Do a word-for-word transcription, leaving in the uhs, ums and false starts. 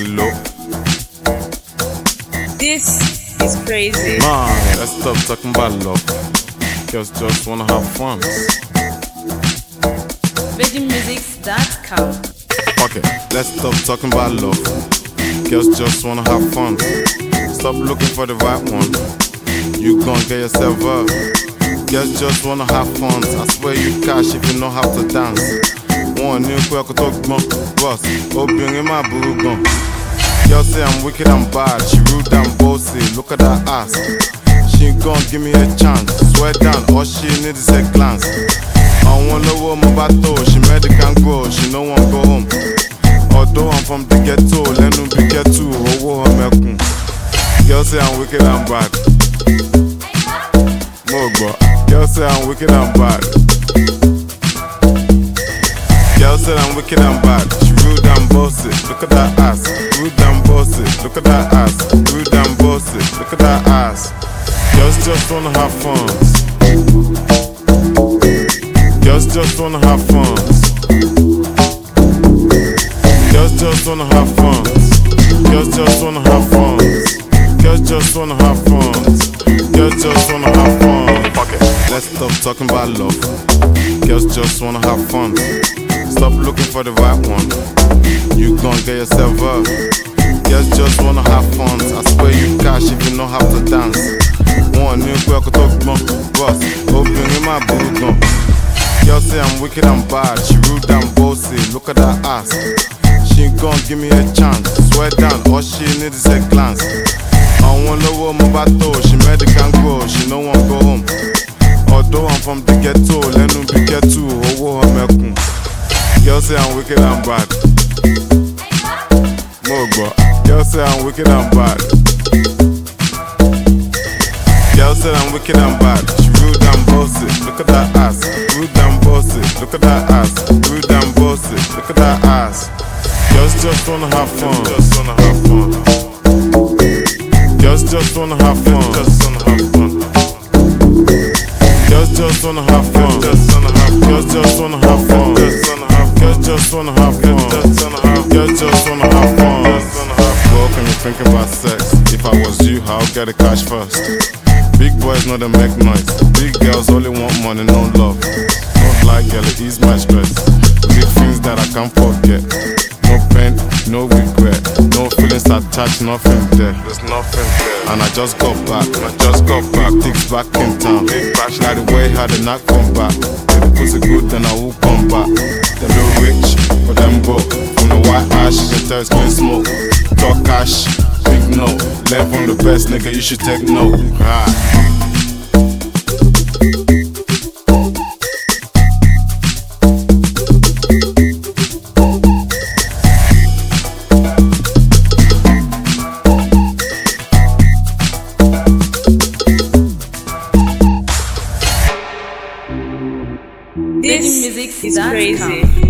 low. This is crazy. Man, let's stop talking about love. Girls just wanna have fun. Virgin Musics dot com. Okay, let's stop talking about love. Girls just wanna have fun. Stop looking for the right one. You gon' get yourself up. Girls just wanna have fun. I swear you cash if you know how to dance. One new quick talk boss. Obìnrin my boo gun. Girl say I'm wicked and bad. She rude and bossy. Look at that ass. She gon' give me a chance. Swear down, all she need is a glance. I wanna know what my battle. She made the can grow. She no one go home. Although I'm from the ghetto, let me be ghetto. Oh, I'm a coon. Girl say I'm wicked and bad. Mogba. Girl say I'm wicked and bad. Girl say I'm wicked and bad. She rude and bossy. Look at that ass. Rude and bossy. Look at that ass. Rude and bossy. Look at that ass. Girls just wanna have fun. Girls just wanna have fun. Girls just wanna have fun. Girls just wanna have fun. Girls just wanna have fun. Girls just wanna have fun. Fuck it. Let's stop talking about love. Girls just wanna have fun. Stop looking for the right one. You gon' get yourself up. Girls just wanna have fun. I swear you cash if you know how to dance. One new quick talk boss. Obìnrin my boo gun. Girl say I'm wicked and bad. She rude and bossy. Look at that ass. She gon' give me a chance. Swear down, all she need is a glance. I wanna know what my battle. She made the can grow. She no one go home. Although I'm from the ghetto, let me be ghetto. Oh, I'm a coon. Girl say I'm wicked and bad. Mogba. Girl say I'm wicked and bad. Girl say I'm wicked and bad. She rude and bossy. Look at that ass. Rude and bossy. Look at that ass. Rude and bossy. Look at that ass. Girls just wanna have fun. Just wanna have fun. Girls just wanna have fun. Just wanna have fun. Girls just wanna have fun. Just wanna have. Girls just wanna have fun. Just wanna have. Girls just wanna have fun. Just wanna have. Girls just wanna have fun. Girl, can you thinking about sex? If I was you, I'll get the cash first. Big boys know they make noise. Big girls only want money, no love. Don't like girl, it ease my stress. Big things that I can't forget. No pain, no regret. No feelings attached, nothing there. There's nothing there. And I just got back. I just got back. Ticks back in town. Big back. Like the way how they knock come back. If the pussy good, then I will come back. Them no rich, but them broke. From the white ash, you can tell it's clean smoke. Talk cash, big no. Learn from the best, nigga, you should take note. Right. This is crazy.